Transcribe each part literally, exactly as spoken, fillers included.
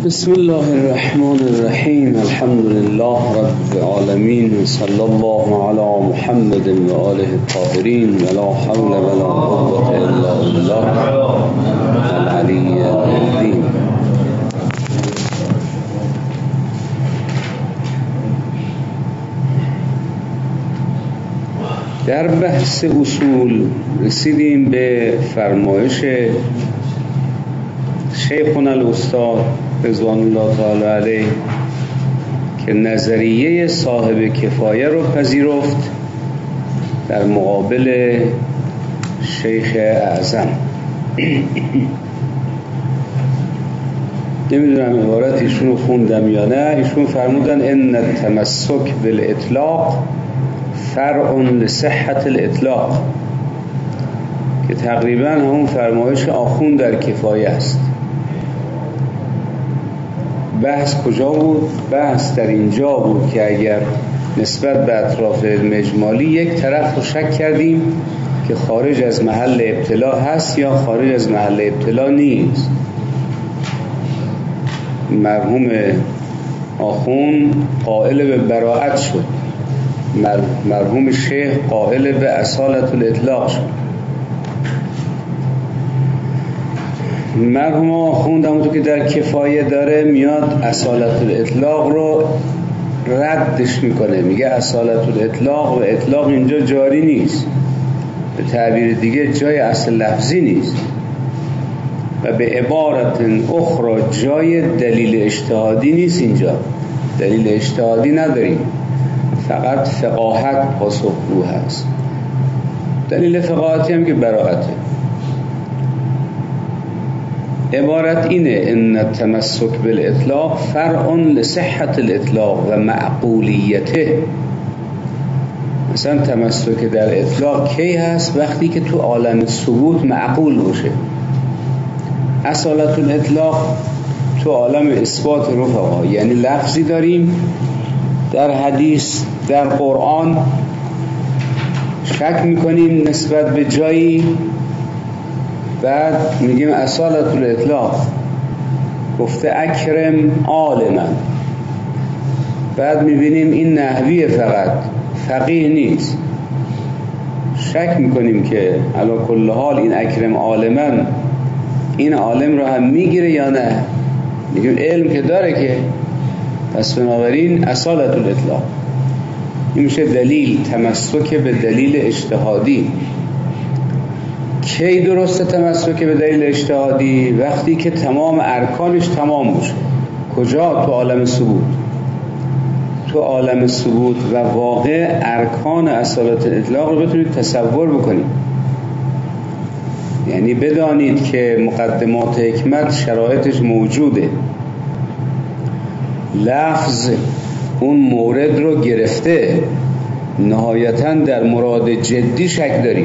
بسم الله الرحمن الرحیم. الحمد لله رب العالمین، صلی الله علی محمد و آله الطاهرین، ولا حول ولا قوة الا بالله العلی العظیم. در بحث اصول رسیدیم به فرمایش شیخنا الاستاد رضوان الله تعالی علیه که نظریه صاحب کفایه رو پذیرفت در مقابل شیخ اعظم. نمیدونم عبارت ایشون رو خوندم یا نه. ایشون فرمودن ان التمسک بالاطلاق فرع لصحة الاطلاق، که تقریبا همون فرمایش آخوند در کفایه است. بحث کجا بود؟ بحث در اینجا بود که اگر نسبت به اطراف علم اجمالی یک طرف رو شک کردیم که خارج از محل ابتلا هست یا خارج از محل ابتلا نیست، مرحوم آخوند قائل به براءت شد، مرحوم شیخ قائل به اصالت الاطلاق شد. مرحوم آخوند همونطور که در کفایه داره میاد اصالت الاطلاق رو ردش میکنه، میگه اصالت الاطلاق و اطلاق اینجا جاری نیست، به تعبیر دیگه جای اصل لفظی نیست و به عبارت اخرى جای دلیل اجتهادی نیست. اینجا دلیل اجتهادی نداریم، فقط فقاهت پاسخگو هست. دلیل فقاهتی هم که براءته. عبارت اینه ان التمسک بالاطلاق فرع لصحة الاطلاق و معقولیته. مثلا تمسک در اطلاق کی هست؟ وقتی که تو عالم ثبوت معقول باشه. اصالت الاطلاق تو عالم اثبات رفقا، یعنی لفظی داریم در حدیث در قرآن، شک میکنیم نسبت به جایی، بعد میگیم اصالت الاطلاق، گفته اکرم عالما، بعد میبینیم این نحویه، فقط فقیه نیست. شک میکنیم که علی کل حال این اکرم عالما این عالم رو هم میگیره یا نه، میگیم علم که داره که، پس بنابراین اصالت الاطلاق. این میشه دلیل تمسک به دلیل اجتهادی. کی درسته تمسک به دلیل اجتهادی؟ وقتی که تمام ارکانش تمام باشه. کجا؟ تو عالم ثبوت. تو عالم ثبوت و واقع ارکان اصالت الاطلاق رو بتونید تصور بکنید. یعنی بدانید که مقدمات حکمت شرایطش موجوده، لفظ اون مورد رو گرفته، نهایتاً در مراد جدی شک داریم.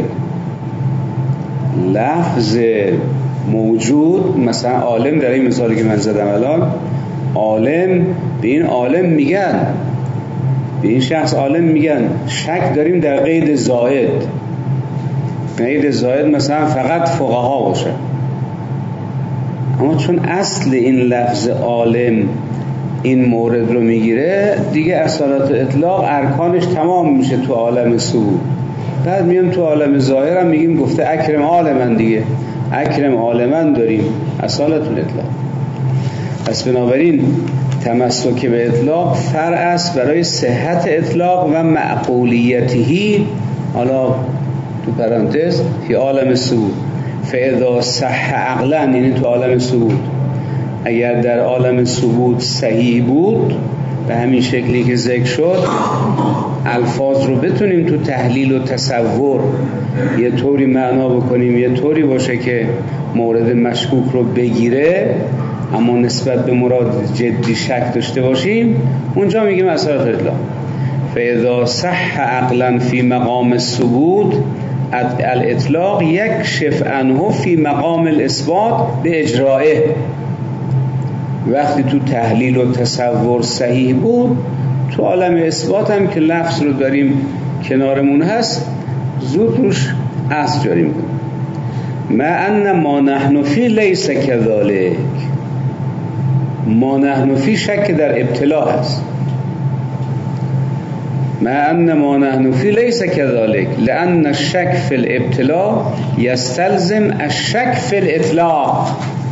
لفظ موجود، مثلا عالم، در این مثالی که من زدم الان، عالم به این عالم میگن، به این شخص عالم میگن، شک داریم در قید زائد. قید زائد مثلا فقط فقها باشه، اما چون اصل این لفظ عالم این مورد رو میگیره دیگه اصالت اطلاق ارکانش تمام میشه تو عالم ثبوت. بعد میام تو عالم ظاهر هم میگیم گفته اکرم عالمن، دیگه اکرم عالمن داریم، اصالت الاطلاق. پس بنابراین تمسک به اطلاق فرع است برای صحت اطلاق و معقولیتهی، حالا تو پرانتز فی عالم ثبوت، فاذا صح عقلا، یعنی تو عالم ثبوت. اگر در عالم ثبوت صحیح بود به همین شکلی که ذکر شد، الفاظ رو بتونیم تو تحلیل و تصور یه طوری معنا بکنیم، یه طوری باشه که مورد مشکوک رو بگیره اما نسبت به مراد جدی شک داشته باشیم، اونجا میگیم اصالت الاطلاق. فاذا صح عقلا فی مقام الثبوت الاطلاق یکشف عنه فی مقام الاثبات به اجرائه. وقتی تو تحلیل و تصور صحیح بود، تو عالم اثبات هم که لفظ رو داریم کنارمون هست، زود روش اصل جاری میکنیم. ما ان ما نحن فی لیس کذالک، ما نحن فی شک در ابتلا هست، مع ان ما نحن فی لیس کذالک لان الشک فی الابتلا یستلزم الشک فی الاطلاق.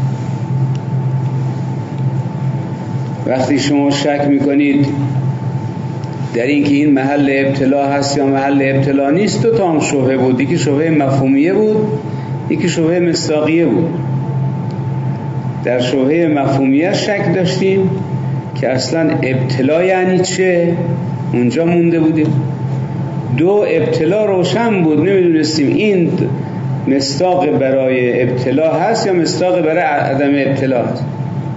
وقتی شما شک میکنید در این که این محل ابتلا هست یا محل ابتلا نیست، دو تا هم شبهه بود، یکی شبهه مفهومیه بود، یکی شبهه مصداقیه بود. در شبهه مفهومیه شک داشتیم که اصلا ابتلا یعنی چه، اونجا مونده بودیم. دو، ابتلا روشن بود، نمیدونستیم این مصداق برای ابتلا هست یا مصداق برای عدم ابتلا هست.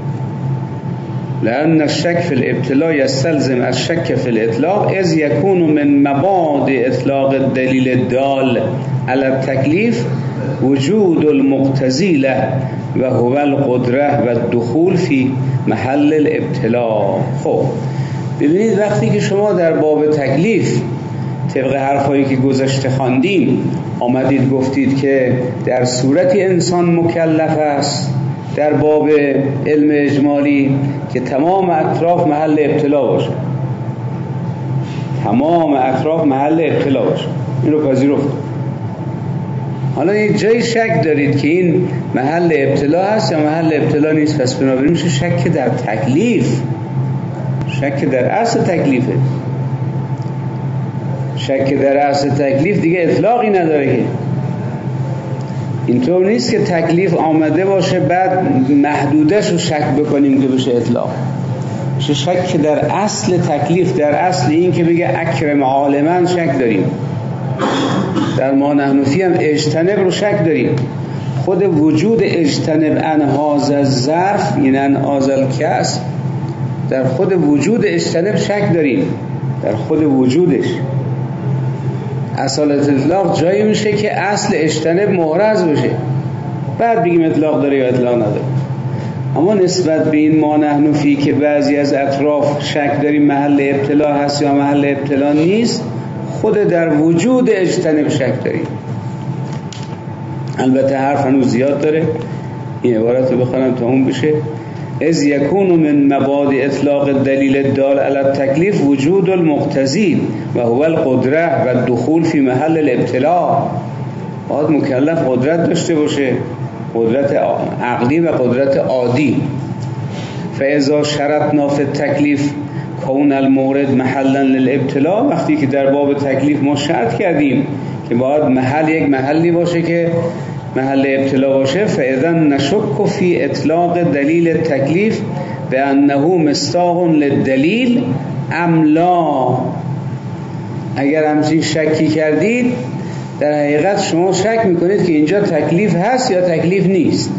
لأن الشك في الابتلاء يستلزم الشك في الإطلاق إذ يكون من مبادئ إطلاق الدليل الدال على التكليف وجود المقتضي له وهو القدرة والدخول في محل الابتلاء. خب ببینید وقتی که شما در باب تکلیف طبق حرفایی که گذشته خواندیم آمدید گفتید که در صورتی انسان مکلف است در باب علم اجمالی که تمام اطراف محل ابتلا باشه، تمام اطراف محل ابتلا باشه، این رو پذیرفت. حالا یک جای شک دارید که این محل ابتلا هست یا محل ابتلا نیست، پس بنابراین میشه شک در تکلیف، شک در اصل تکلیفه. شک در اصل تکلیف دیگه اطلاقی نداره که، اینطور نیست که تکلیف آمده باشه بعد محدودش رو شک بکنیم که بشه اطلاق. میشه شک در اصل تکلیف، در اصل این که بگه اکرم عالمن شک داریم. در ما نحن فی هم اجتنب رو شک داریم. خود وجود اجتنب انهاز الظرف این انهاز الکسب، در خود وجود اجتنب شک داریم، در خود وجودش. اصالت اطلاق جایی میشه که اصل اجتنب محرز بشه، بعد بگیم اطلاق داره یا اطلاق نداره. اما نسبت به این ما نحن فی که بعضی از اطراف شک داریم محل ابتلا هست یا محل ابتلا نیست، خود در وجود اجتنب شک داریم. البته حرف هنوز زیاد داره، این عبارت رو بخونم تا اون بشه. از یکون من مبادئ اطلاق الدلیل الدال علی التکلیف وجود المقتضی و هو القدره و الدخول فی محل الابتلاء. باید مکلف قدرت داشته باشه، قدرت عقلی و قدرت عادی. فاذا شرطنا فی التکلیف کون المورد محلا للابتلاء، وقتی که در باب تکلیف ما شرط کردیم که باید محل یک محلی باشه که محل ابتلا باشه، فاذا نشک فی اطلاق دلیل التکلیف بانه مصداق للدلیل ام لا. اگر همچین شکی کردید در حقیقت شما شک میکنید که اینجا تکلیف هست یا تکلیف نیست.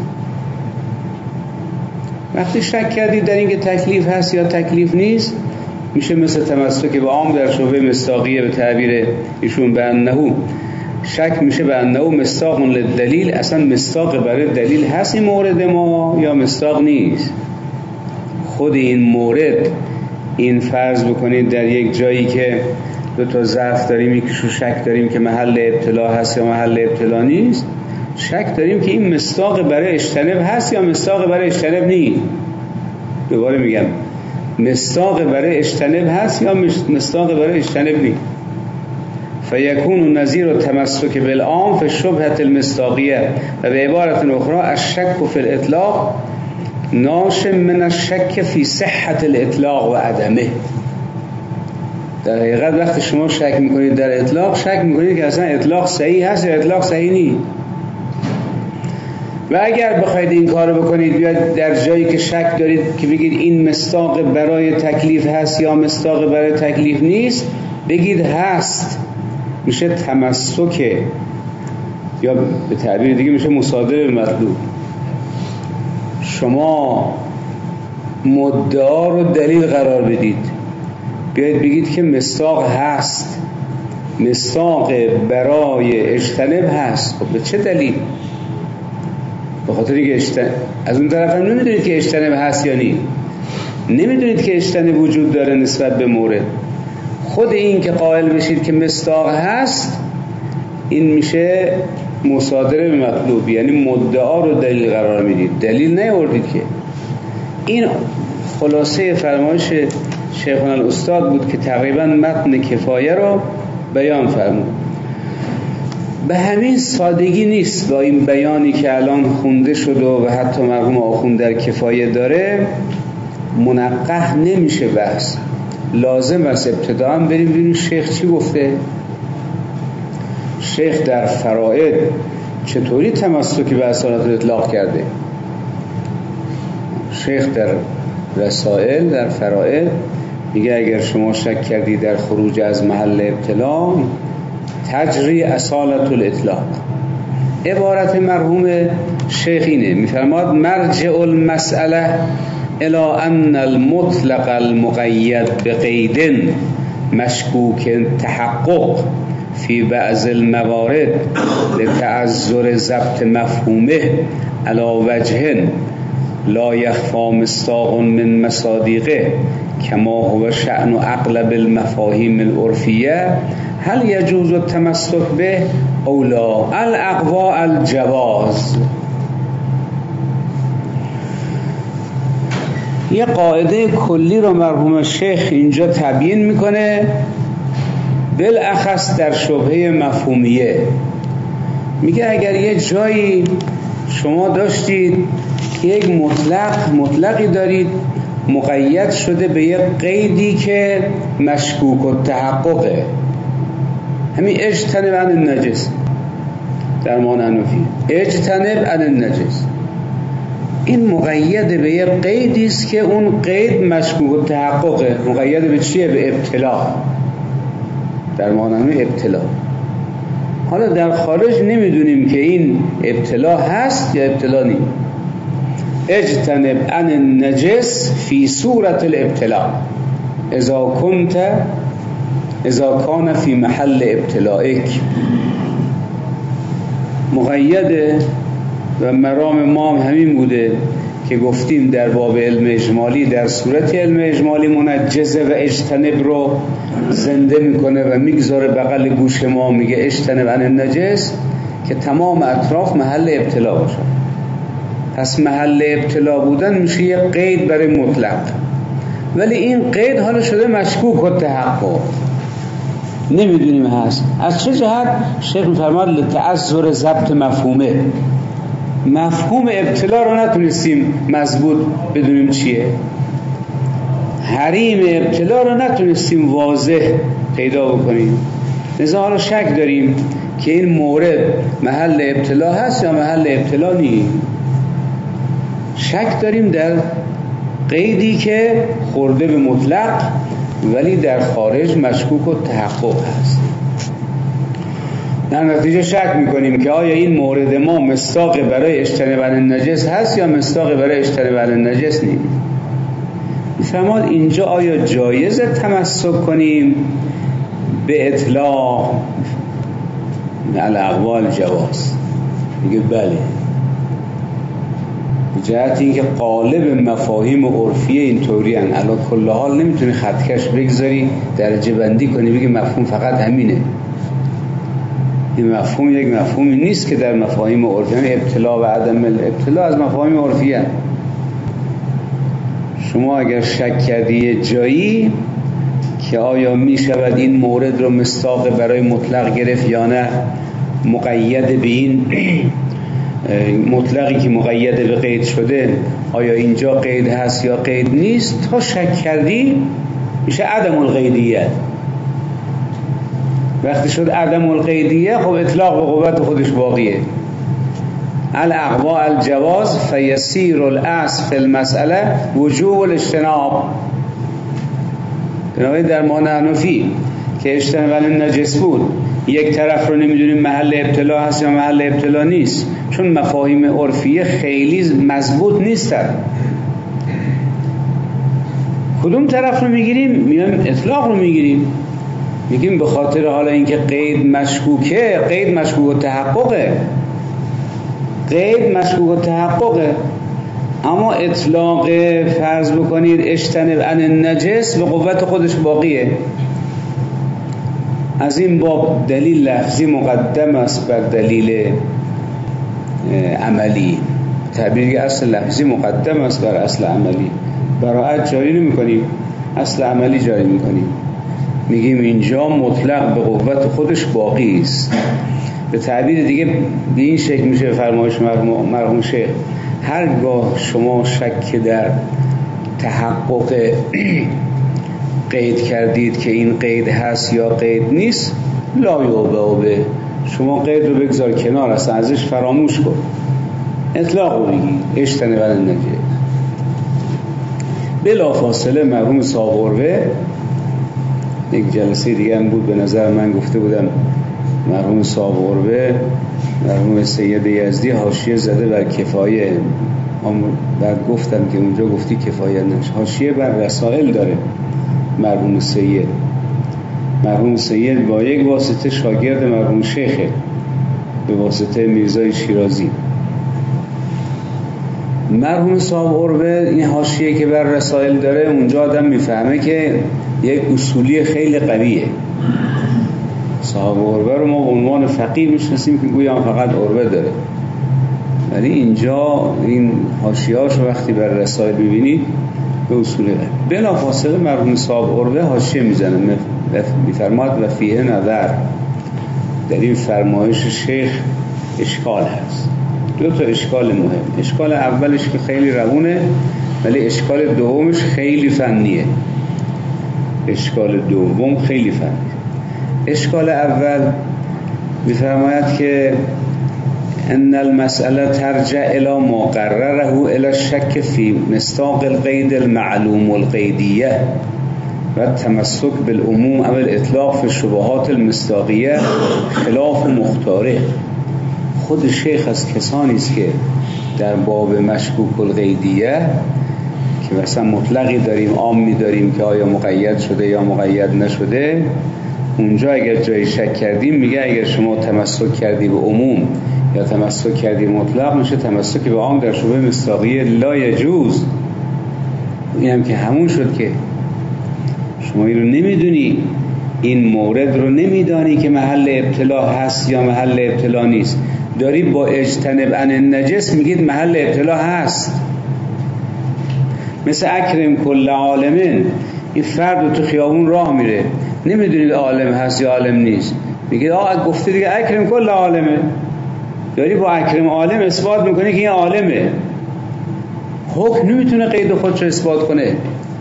وقتی شک کردید در اینکه تکلیف هست یا تکلیف نیست، میشه مثل تمسک به عام در شبهه مصداقیه به تعبیر ایشون به انه شک میشه به انه مصداق للدلیل. اصلا مصداق برای دلیل هست این مورد ما یا مصداق نیست؟ خود این مورد، این فرض بکنید در یک جایی که دو تا ضعف داریم، یکیشو شک داریم که محل ابتلا هست یا محل ابتلا نیست، شک داریم که این مصداق برای اجتنب هست یا مصداق برای اجتنب نیست. دوباره میگم مصداق برای اجتنب هست یا مصداق برای اجتنب نیست. فیکون نظیر تمسک بالعام فی شبهة المصداقیه و به عبارت اخرى الشک فی الاطلاق ناشئ من الشک فی صحت الاطلاق و عدمه. در حقیقت وقتی شما شک میکنید در اطلاق، شک میکنید که اصلا اطلاق صحیح هست یا اطلاق صحیح نیست. و اگر بخواید این کارو بکنید، بیاید در جایی که شک دارید که بگید این مصداق برای تکلیف هست یا مصداق برای تکلیف نیست، بگید هست، میشه تمسک، یا به تعبیر دیگه میشه مصادره مطلوب. شما مدعا رو دلیل قرار بدید، بیایید بگید که مصداق هست، مصداق برای اجتنب هست. خب به چه دلیل؟ به خاطر اینکه اجتنب، از اون طرف هم نمیدونید که اجتنب هست یا نیست، نمیدونید که اجتنب وجود داره نسبت به مورد. خود این که قائل بشید که مصداق هست، این میشه مصادره به مطلوب، یعنی مدعا رو دلیل قرار میدید، دلیل نیاوردید که. این خلاصه فرمایش شیخنا الاستاد بود که تقریبا متن کفایه رو بیان فرمود. به همین سادگی نیست با این بیانی که الان خونده شده و حتی مرحوم آخوند در کفایه داره منقح نمیشه بحث. لازم است ابتداء بریم ببینیم شیخ چی گفته. شیخ در فرائض چطوری تمسکی به اصالت اطلاق کرده. شیخ در رسائل در فرائض میگه اگر شما شک کردی در خروج از محل ابتلا تجری اصالت الاطلاق. عبارت مرحوم شیخ اینه، میفرماد مرجع المسئله الى ان المطلق المقید بقید مشکوک تحقق فی بعض الموارد لتعذر ضبط مفهومه علی وجه لا یخفی مصداق من مصادیقه کما هو شأن اغلب المفاهیم العرفیه هل یجوز التمسک به او لا؟ الاقوا الجواز. یه قاعده کلی رو مرحوم شیخ اینجا تبیین میکنه، بالاخص در شبهه مفهومیه. میگه اگر یه جایی شما داشتید که یک مطلق مطلقی دارید مقید شده به یک قیدی که مشکوک و تحققه، همین اجتنب عن النجس در مانعنفی، اجتنب عن النجس، این مقید به یک قیدی است که اون قید مشکوک و تحققه. مقید به چیه؟ به ابتلا، در مانعنفی ابتلا. حالا در خارج نمیدونیم که این ابتلا هست یا ابتلا نیست. اجتنب عن النجس فی صورت الابتلا اذا کنت اذا کان فی محل ابتلائک. مقیده و مرام ما هم همین بوده که گفتیم در باب علم اجمالی، در صورت علم اجمالی منجزه و اجتنب رو زنده میکنه و میگذاره بغل گوش ما، میگه اجتنب عن النجس که تمام اطراف محل ابتلا باشه. پس محل ابتلا بودن میشه یه قید برای مطلق، ولی این قید حالا شده مشکوک و تحقق، نمیدونیم هست از چه جهت. شیخ میفرماد لتعذر ضبط مفهومه، مفهوم ابتلا رو نتونستیم مضبوط بدونیم چیه، حریم ابتلا رو نتونستیم واضح پیدا بکنیم، لذا حالا شک داریم که این مورد محل ابتلا هست یا محل ابتلا نیست. شک داریم در قیدی که خورده به مطلق ولی در خارج مشکوک و تحقق هست. در نتیجه شک میکنیم که آیا این مورد ما مصداق برای اجتناب عن النجس هست یا مصداق برای اجتناب عن النجس نیست. میفرماد اینجا آیا جایز تمسک کنیم به اطلاق؟ الاقوال جواز. میگه بله، جهت این که قالب مفاهیم عرفیه اینطوری ان علا کل حال نمیتونی خطکش بگذاری درجه بندی کنی بگی مفهوم فقط همینه. این مفهوم یک مفهومی نیست که در مفاهیم عرفیه، ابتلا و عدم الابتلا از مفاهیم عرفیه. شما اگر شک کردی جایی که آیا می شود این مورد رو مصداق برای مطلق گرفت یا نه، مقید به این مطلقی که مقید به قید شده آیا اینجا قید هست یا قید نیست، تا شک کردی میشه عدم القیدیه. وقتی شد عدم القیدیه خب اطلاق به قوت خودش باقیه. الاقوا الجواز فیسیر الاصل فی المسئله وجوب الاجتناب. بنابراین در مانعنفی که اجتناب عن النجس بود، یک طرف رو نمیدونیم محل ابتلا هست یا محل ابتلا نیست، چون مفاهیم عرفیه خیلی مضبوط نیستن. کدوم طرف رو میگیریم؟ میایم اطلاق رو میگیریم، میگیم به خاطر حالا اینکه قید مشکوکه، قید مشکوک و تحققه، قید مشکوک و تحققه، اما اطلاق فرض بکنید اجتنب عن النجس به قوت خودش باقیه. از این باب دلیل لفظی مقدم است بر دلیل عملی. تعبیر اصل لفظی مقدم است بر اصل عملی. براعت جاری نمی کنیم، اصل عملی جاری می کنیم. میگیم اینجا مطلق به قوت خودش باقی است. به تعبیر دیگه به این شکل میشه فرمایش مرحوم شیخ: هرگاه شما شک در تحقق قید کردید که این قید هست یا قید نیست، لا یوبه به، شما قید رو بگذار کنار، اصلا ازش فراموش کن، اطلاق رو بگی اجتنب النجس. بلا فاصله مرحوم صاحب عروه، یک جلسه دیگه هم بود به نظر من گفته بودم، مرحوم صاحب عروه مرحوم سید یزدی حاشیه زده بر کفایه، بعد گفتم که اونجا گفتی کفایه نش، حاشیه بر رسائل داره مرحوم سید. مرحوم سید با یک واسطه شاگرد مرحوم شیخه، به واسطه میرزای شیرازی. مرحوم صاحب عروه این حاشیه که بر رسائل داره، اونجا آدم میفهمه که یک اصولی خیلی قویه. صاحب عروه رو ما به عنوان فقیه میشناسیم که گویا فقط عروه داره، ولی اینجا این حاشیه‌اش رو وقتی بر رسائل ببینید به اصول قوی. بلا فاصله مرحوم صاحب عروه حاشیه میزنه، میفرماد و فیه نظر، در این فرمایش شیخ اشکال هست. دو تا اشکال مهم. اشکال اولش که خیلی روونه، ولی اشکال دومش خیلی فنیه. اشکال دوم خیلی فنیه. اشکال اول میفرماید که ان المسئله ترجع الى ما قرره الى الشك في مصداق القید المعلوم القیدیه و التمسک بالعموم او الاطلاق في الشبهات المصداقیه خلاف مختاره. خود شیخ از کسانی است که در باب مشکوک القیدیه که مثلا مطلقی داریم، عامی داریم که آیا مقید شده یا مقید نشده، اونجا اگر جای شک کردیم میگه اگر شما تمسک کردی به عموم یا تمسک کردی مطلق، میشه تمسک به عام در شبهه مصداقیه لا یجوز. این هم که همون شد که شما این رو نمیدونی، این مورد رو نمیدانی که محل ابتلا هست یا محل ابتلا نیست، داری با اجتنب عن النجس میگید محل ابتلا هست. مثل اکرم کل عالمین، این فرد تو خیابون راه میره، نمیدونید عالم هست یا عالم نیست، میگه آقا گفته دیگه اکرم کل عالمه، داری با اکرم عالم اثبات میکنه که این عالمه. حکم نمیتونه قید خودش رو اثبات کنه،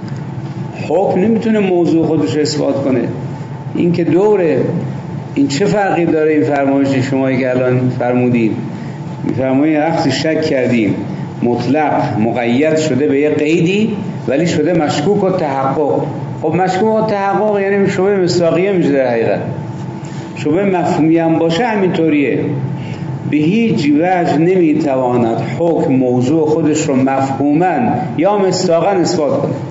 حکم نمیتونه موضوع خودش رو اثبات کنه. این که دوره، این چه فرقی داره این فرمایش شمایی که الان فرمودید؟ میفرمایید وقتی شک کردیم مطلق مقید شده به یه قیدی ولی شده مشکوک و تحقق. خب مشکوک و تحقق یعنی شبهه مصداقیه میشه در حقیقت. شبهه مفهومی هم باشه همینطوریه. به هیچ وجه نمیتواند حکم موضوع خودش رو مفهوما یا مصداقا اثبات کنه.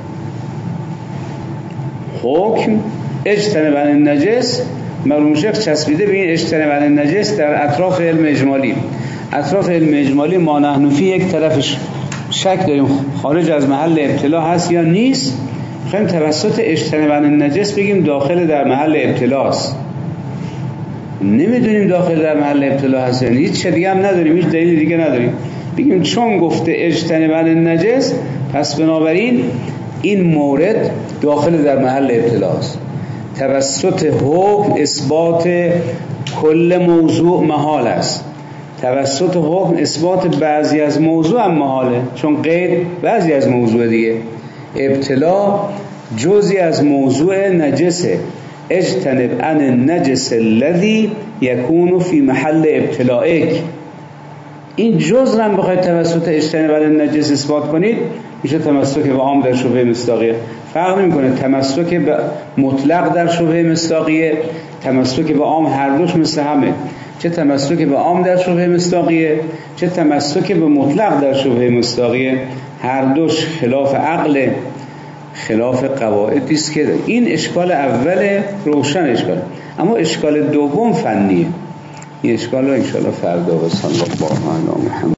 حکم اجتنب عن النجس، مرحوم شیخ چسبیده به این اجتنب عن النجس در اطراف علم اجمالی. اطراف علم اجمالی ما نحن فی، یک طرفش شک داریم خارج از محل ابتلا هست یا نیست، خواهیم توسط اجتنب عن النجس بگیم داخل در محل ابتلاست. نمیدونیم داخل در محل ابتلا هست یعنی هیچ چیز دیگه هم نداریم، هیچ دلیل دیگه نداریم، بگیم چون گفته اجتنب عن النجس پس بنابراین این مورد داخل در محل ابتلاست. توسط حکم اثبات کل موضوع محال است، توسط حکم اثبات بعضی از موضوع هم محاله، چون قید بعضی از موضوع دیگه. ابتلا جزئی از موضوع نجسه. اجتنب عن النجس الذي يكون في محل ابتلائک. این جزء هم بخواید توسط اجتنب عن النجس اثبات کنید، میشه تمسک به عام در شبهه مصداقیه. فرق نمیکنه تمسک به مطلق در شبهه مصداقیه، تمسک به عام، هر دوش مثل همه. چه تمسک به عام در شبهه مصداقیه، چه تمسک به مطلق در شبهه مصداقیه، هر دوش خلاف عقل، خلاف قواعدی است که این اشکال اول روشن اشکال، اما اشکال دوم فنیه. این اشکال رو انشاءالله فردا و صلی الله علی محمد.